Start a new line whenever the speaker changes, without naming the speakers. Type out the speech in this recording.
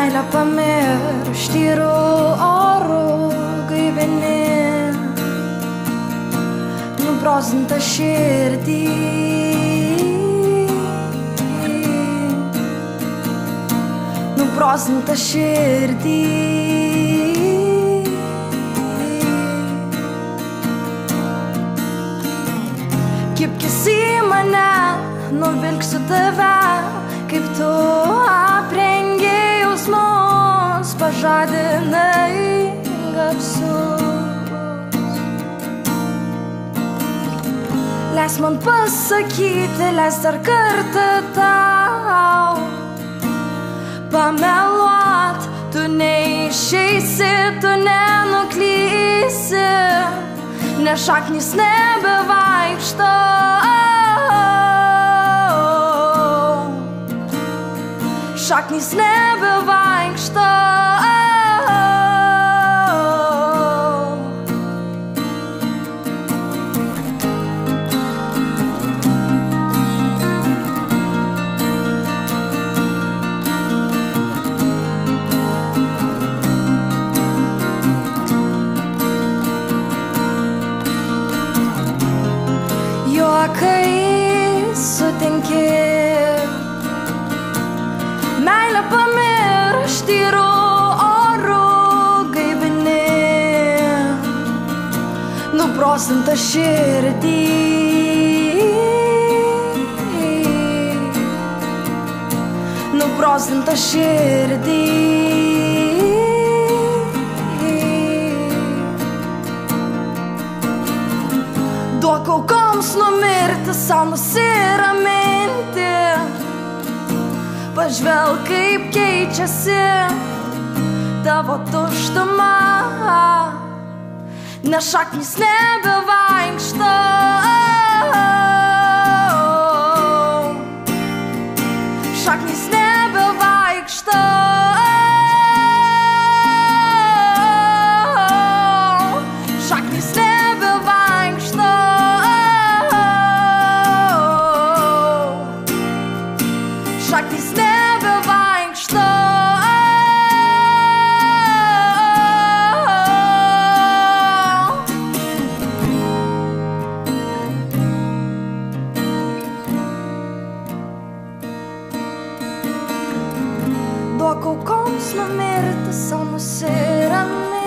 Meilę pamirš tyru oru gaivini, nubrozintą širdį. Nubrozintą širdį. Kibkis į mane, nuvilksiu tave, kaip tu aprengi jausmus, pažadinai garsus. Leis man pasakyti, leis dar kartą tau pameluot, tu neišeisi, tu nenuklysi, nes šaknys nebevaikšto. Šaknys nebevaikšto. Juokais sutinki, meilę pamirš tyru oru gaivini, nubrozintą širdį. Nubrozintą širdį. Duok aukoms numirti, sau nusiraminti, pažvelk, kaip keičiasi tavo tuštuma, nes šaknys nebevaikšto. Šaknys nebevaikšto. Šaknys nebevaikšto. Šaknys nebevaikšto. Duok aukoms numirti, sau nusiraminti.